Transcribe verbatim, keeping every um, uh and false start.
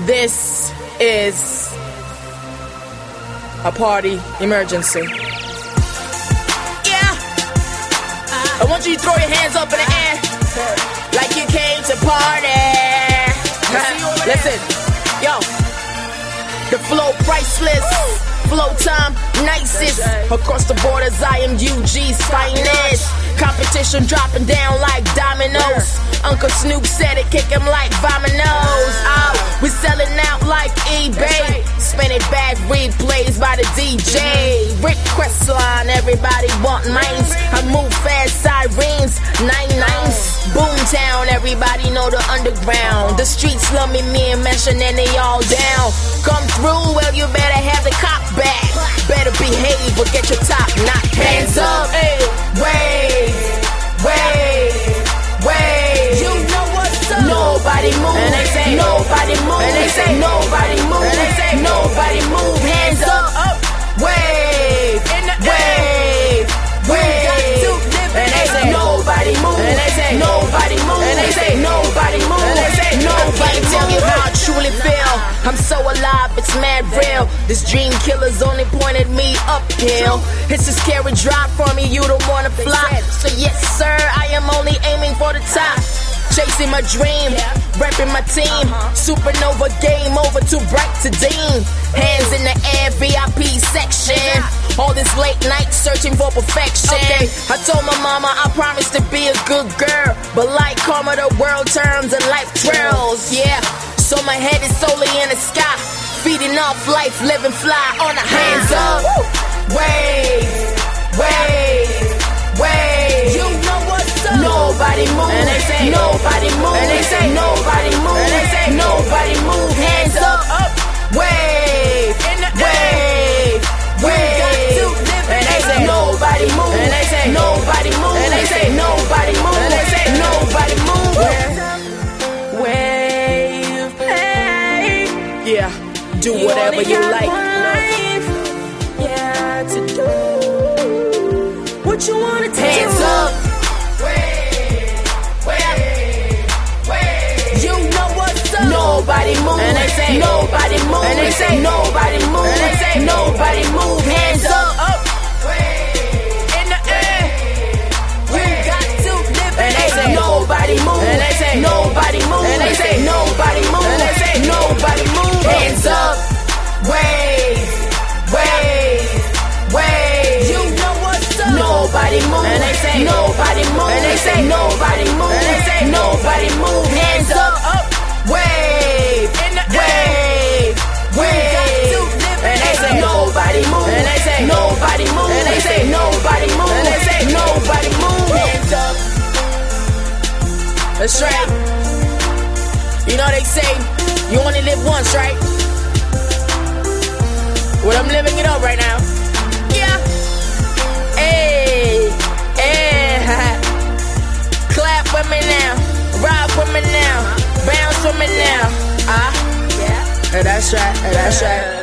This is a party emergency. Yeah. I want you to throw your hands up in the air like you came to party. Listen, yo. The flow priceless, flow time nicest. Across the borders, I am U G's finest. Competition dropping down like dominoes. Uncle Snoop said it, kick him like vominos. Oh, we selling out like eBay. Spin it back, replays by the D J. Rick Crestline, everybody want mines. I move fast, sirens, nine nines. Boomtown, everybody know the underground. The streets love me, me and Mention, and they all down. Come through, well you better have the cop back. Better behave or get your top knocked. Hands up, hey, wave, wave, wave. You know what's up. Nobody move, and they say nobody move, and they say nobody move, and they say nobody move. Hands up, up, wave, in the wave, wave. And they say nobody move, and they say nobody move, and they say nobody move, and they say nobody move. Tell you how I truly feel. I'm so alive, it's mad real. This dream killer's only pointed me uphill. It's a scary drop for me, you don't wanna fly. So yes sir, I am only aiming for the top. Chasing my dream, repping my team. Supernova game over, too bright to deem. Hands in the air, V I P section. All this late night searching for perfection. Okay. I told my mama I promised to be a good girl, but like karma, the world turns and life trails. Yeah, so my head is solely in the sky, feeding off life, living fly on the hands up. Wave, wave, wave. You know what's up. Nobody move, and they say nobody move, and they say nobody move, and they say nobody move. Hands up, up, wave, in the wave, wave. And they say nobody move, and they say nobody move, and they say nobody move, and they say nobody move. Wave, hey, yeah, do whatever you like. Yeah, to do what you wanna do. Hands up, wave, wave, wave. You know what's up. Nobody move, and they say nobody move, and they say nobody move, and they say nobody move. Hands up, up. Nobody move, and they say nobody move, and they say nobody move, and they say nobody move. Hands up, wave, wave, wave. You know what's up. Nobody move, and they say nobody move, and they say nobody move, and they say nobody move. Hands up, up, wave, wave, wave. And they say nobody move, and they say nobody move, and they say nobody move, and they say nobody move. Hands up. That's right. You know they say you only live once, right? Well, I'm living it up right now. Yeah. Hey, hey. Clap with me now, rock with me now, bounce with me now. Ah, yeah. That's right. That's right.